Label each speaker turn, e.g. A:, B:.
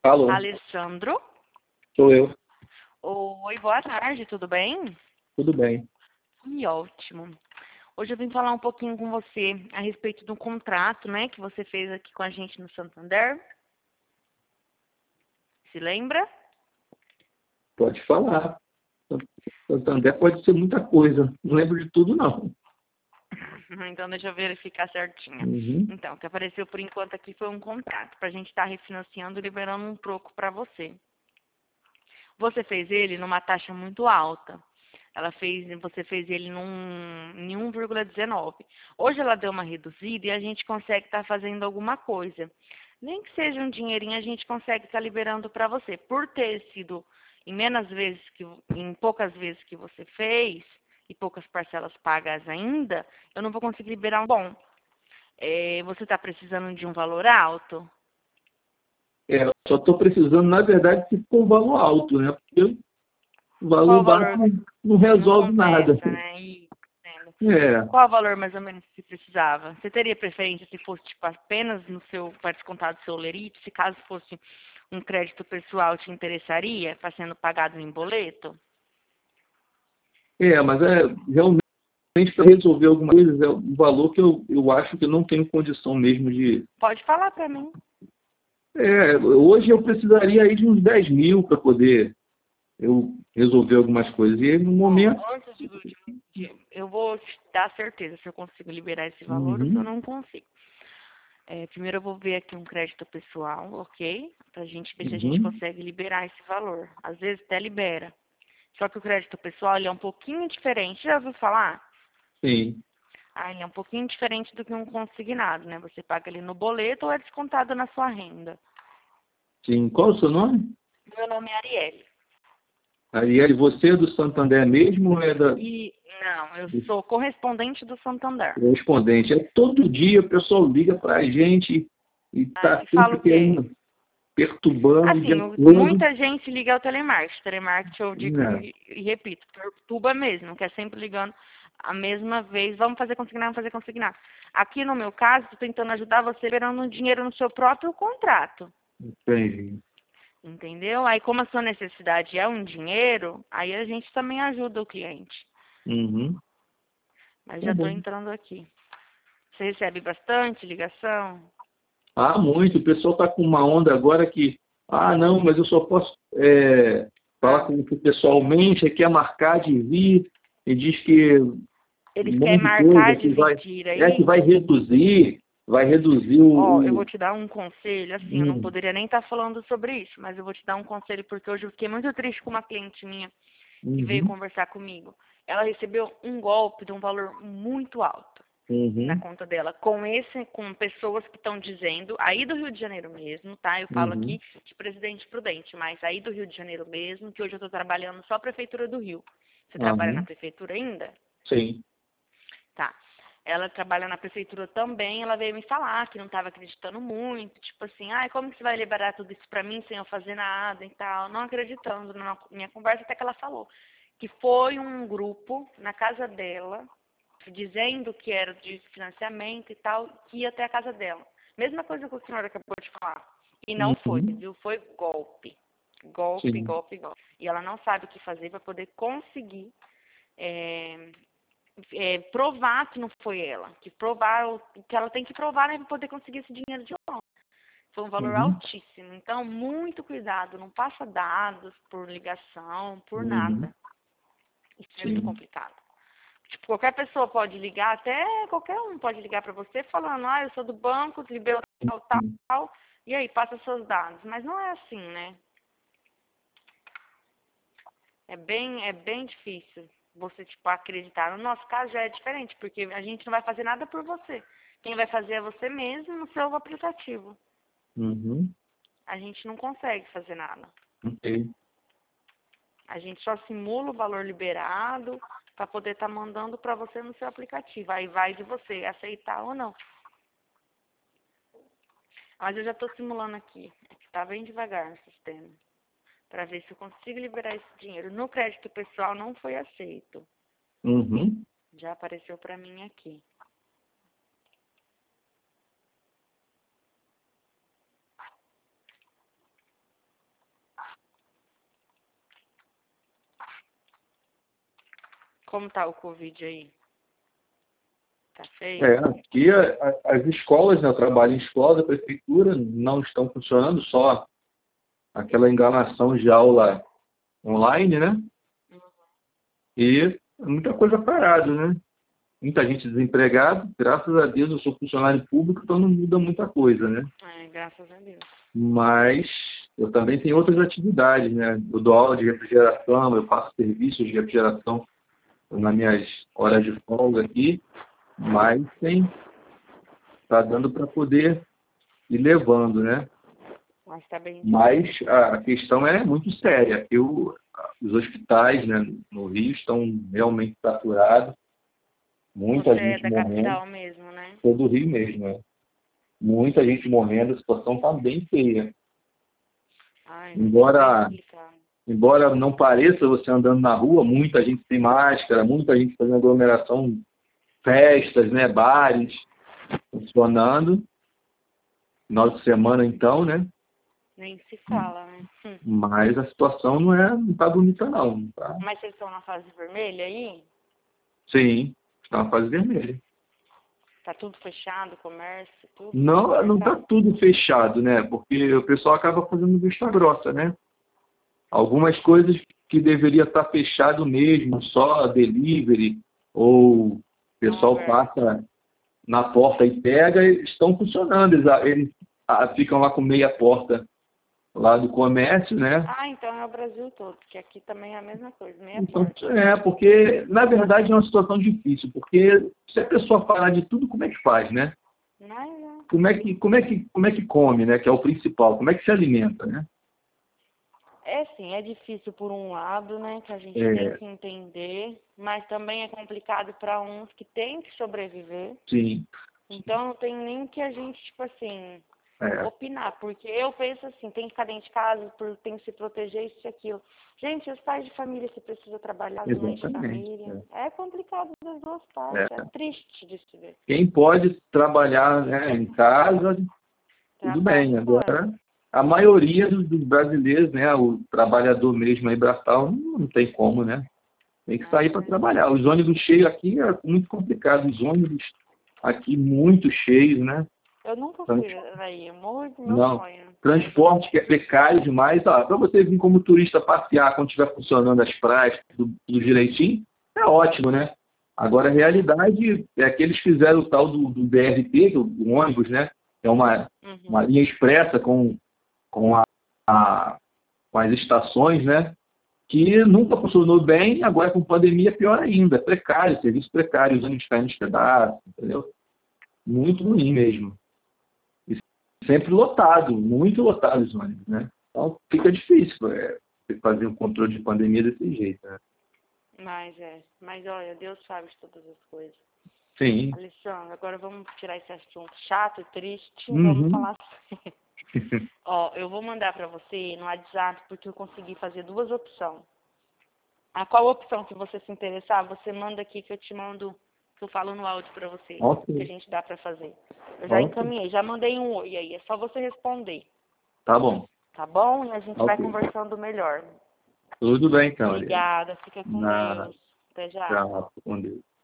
A: Alô,
B: Alessandro.
A: sou eu.
B: Oi, boa tarde, tudo bem?
A: Tudo bem.
B: Ótimo. Hoje eu vim falar um pouquinho com você a respeito do contrato, né, que você fez aqui com a gente no Santander. Se lembra?
A: Pode falar. Santander pode ser muita coisa. Não lembro de tudo, não.
B: Então deixa eu verificar certinho.
A: Uhum.
B: Então, o que apareceu por enquanto aqui foi um contrato para a gente estar refinanciando e liberando um troco para você. Você fez ele numa taxa muito alta. Você fez ele em 1,19. Hoje ela deu uma reduzida e a gente consegue estar fazendo alguma coisa. Nem que seja um dinheirinho, a gente consegue estar liberando para você. Por ter sido em poucas vezes que você fez e poucas parcelas pagas ainda, eu não vou conseguir liberar um bom. Você está precisando de um valor alto?
A: Eu só estou precisando, na verdade, que for um valor alto, né? Porque o
B: Qual
A: valor
B: o
A: baixo
B: valor?
A: não
B: Não
A: resolve nada.
B: compensa, né? Entendo.
A: É,
B: Qual o valor mais ou menos que precisava? Você teria preferência se fosse tipo apenas no seu para descontar do seu lerite? Se caso fosse um crédito pessoal, te interessaria? Está sendo pagado em boleto?
A: mas realmente para resolver alguma coisa é um valor que eu acho que eu não tenho condição mesmo de.
B: Pode falar para mim.
A: Hoje eu precisaria aí de uns 10 mil para poder eu resolver algumas coisas. E no momento.
B: Ó, antes eu vou te dar certeza se eu consigo liberar esse valor ou se eu
A: Uhum,
B: não consigo. Primeiro eu vou ver aqui um crédito pessoal, ok? Pra gente ver se a gente
A: uhum,
B: consegue liberar esse valor. Às vezes até libera. Só que o crédito pessoal ele é um pouquinho diferente. Já ouviu falar?
A: sim,
B: Ele é um pouquinho diferente do que um consignado, né? Você paga ali no boleto ou é descontado na sua renda.
A: sim. Qual o seu nome?
B: Meu nome é Arielle.
A: Arielle, você é do Santander mesmo ou é
B: E não, eu
A: do
B: sou correspondente do Santander.
A: correspondente? É todo dia o pessoal liga para a gente e está
B: E fala
A: sempre
B: o quê?
A: querendo, perturbando de
B: Assim,
A: acordo.
B: muita gente liga ao telemarketing. Telemarketing, eu digo
A: Né?
B: e repito, perturba mesmo, que é sempre ligando a mesma vez. Vamos fazer consignar, vamos fazer consignar. Aqui no meu caso, estou tentando ajudar você liberando dinheiro no seu próprio contrato.
A: Entendi.
B: Entendeu? Aí, como a sua necessidade é um dinheiro, aí a gente também ajuda o cliente.
A: Uhum.
B: Mas
A: Tá
B: já estou
A: bom.
B: entrando aqui. Você recebe bastante ligação?
A: Ah, muito. O pessoal está com uma onda agora que, não, mas eu só posso falar
B: Ah,
A: com o pessoalmente, quer marcar de vir, e diz que um
B: eles querem
A: monte de coisa
B: marcar de vir
A: que
B: aí?
A: vai reduzir
B: Ó, eu vou
A: o.
B: te dar um conselho, assim, eu não
A: Hum,
B: poderia nem estar falando sobre isso, mas eu vou te dar um conselho porque hoje eu fiquei muito triste com uma cliente minha que veio
A: uhum,
B: conversar comigo. Ela recebeu um golpe de um valor muito alto na
A: uhum,
B: conta dela, com pessoas que estão dizendo, aí do Rio de Janeiro mesmo, tá? Eu falo
A: uhum,
B: aqui de Presidente Prudente, mas aí do Rio de Janeiro mesmo, que hoje eu estou trabalhando só a Prefeitura do Rio. Você trabalha na
A: uhum,
B: Prefeitura ainda?
A: sim.
B: Tá. Ela trabalha na prefeitura também, ela veio me falar que não estava acreditando muito, tipo assim, como que você vai liberar tudo isso pra mim sem eu fazer nada e tal, não acreditando na minha conversa, até que ela falou que foi um grupo na casa dela, dizendo que era de financiamento e tal, que ia até a casa dela. Mesma coisa que a senhora acabou de falar. E não foi,
A: Uhum,
B: viu? Foi golpe. Golpe,
A: sim.
B: golpe, golpe. E ela não sabe o que fazer para poder conseguir é, provar que não foi ela, que provar o que ela tem que provar, né, para poder conseguir esse dinheiro de volta. Foi um valor
A: Uhum,
B: altíssimo. Então, muito cuidado, não passa dados por ligação, por
A: uhum,
B: nada. Isso é muito
A: sim.
B: complicado. Tipo, qualquer pessoa pode ligar, até qualquer um pode ligar para você falando, eu sou do banco, liberou tal, tal, tal, e aí passa seus dados. Mas não é assim, né? É bem difícil você, tipo, acreditar. No nosso caso já é diferente, porque a gente não vai fazer nada por você. Quem vai fazer é você mesmo no seu aplicativo.
A: Uhum,
B: A gente não consegue fazer nada.
A: ok.
B: A gente só simula o valor liberado para poder estar mandando para você no seu aplicativo. Aí vai de você aceitar ou não. Mas eu já estou simulando aqui. Está bem devagar no sistema. Para ver se eu consigo liberar esse dinheiro. No crédito pessoal não foi aceito.
A: Uhum.
B: Já apareceu para mim aqui. como tá o Covid aí? Tá feio?
A: Aqui as escolas, né, eu trabalho em escola da prefeitura, não estão funcionando, só aquela enganação de aula online, né? E muita coisa parada, né? Muita gente desempregada, graças a Deus eu sou funcionário público, então não muda muita coisa, né?
B: Graças a Deus.
A: Mas eu também tenho outras atividades, né? Eu dou aula de refrigeração, eu faço serviços de refrigeração nas minhas horas de folga aqui, mas está dando para poder ir levando, né?
B: Mas tá bem.
A: Mas a questão é muito séria. Os hospitais, né, no Rio estão realmente saturados, muita
B: Você é
A: gente
B: da
A: morrendo.
B: capital mesmo, né?
A: Sou do Rio mesmo, né? Muita gente morrendo, a situação está bem feia.
B: Embora
A: não pareça você andando na rua, muita gente sem máscara, muita gente fazendo aglomeração, festas, né, bares funcionando. Final de semana, então, né?
B: Nem se fala, né?
A: Mas a situação não está bonita, não. Tá?
B: Mas vocês estão na fase vermelha aí?
A: Sim, está na fase vermelha.
B: Tá tudo fechado, comércio, tudo?
A: Não está tudo fechado, né? Porque o pessoal acaba fazendo vista grossa, né? Algumas coisas que deveria estar fechado mesmo, só delivery, ou o pessoal passa na porta e pega, estão funcionando. Eles ficam lá com meia porta lá do comércio, né?
B: Então é o Brasil todo, porque aqui também é a mesma coisa, meia
A: Então,
B: porta.
A: porque na verdade é uma situação difícil, porque se a pessoa falar de tudo, como é que faz, né? Como é que come, né? Que é o principal, como é que se alimenta, né?
B: Sim, é difícil por um lado, né, que a gente tem que entender, mas também é complicado para uns que têm que sobreviver.
A: Sim.
B: Então não tem nem que a gente, tipo assim, opinar, porque eu penso assim, tem que ficar dentro de casa, tem que se proteger, isso e aquilo. Gente, os pais de família que precisam trabalhar, as mães de família, é complicado das duas partes, é triste de se ver.
A: Quem pode trabalhar, né, em casa, tudo bem. Agora, a maioria dos brasileiros, né, o trabalhador mesmo aí, braçal, não tem como, né? Tem que sair para trabalhar. Os ônibus cheios aqui é muito complicado. Os ônibus aqui muito cheios, né?
B: Eu nunca fui aí, eu morro de meu sonho.
A: Transporte que é precário demais. Para você vir como turista passear quando estiver funcionando as praias, tudo direitinho, é ótimo, né? Agora, a realidade é que eles fizeram o tal do BRT, do ônibus, né? É uma linha expressa com as estações, né? Que nunca funcionou bem, agora com pandemia é pior ainda. Precário, serviço precário, os ônibus caindo nos pedaços, entendeu? Muito ruim mesmo. E sempre lotado, muito lotado os ônibus, né? Então fica difícil fazer um controle de pandemia desse jeito, né?
B: Mas olha, Deus sabe de todas as coisas.
A: Sim.
B: Alessandro, agora vamos tirar esse assunto chato e triste, vamos falar sério. Eu vou mandar para você no WhatsApp, porque eu consegui fazer duas opções. A qual opção que você se interessar, você manda aqui que eu te mando, que eu falo no áudio para você, que a gente dá para fazer. Eu já encaminhei, já mandei um oi aí, é só você responder.
A: Tá bom.
B: Tá bom? E a gente vai conversando melhor.
A: Tudo bem, então.
B: Obrigada, fica com Deus. Até já.
A: Tchau, com Deus.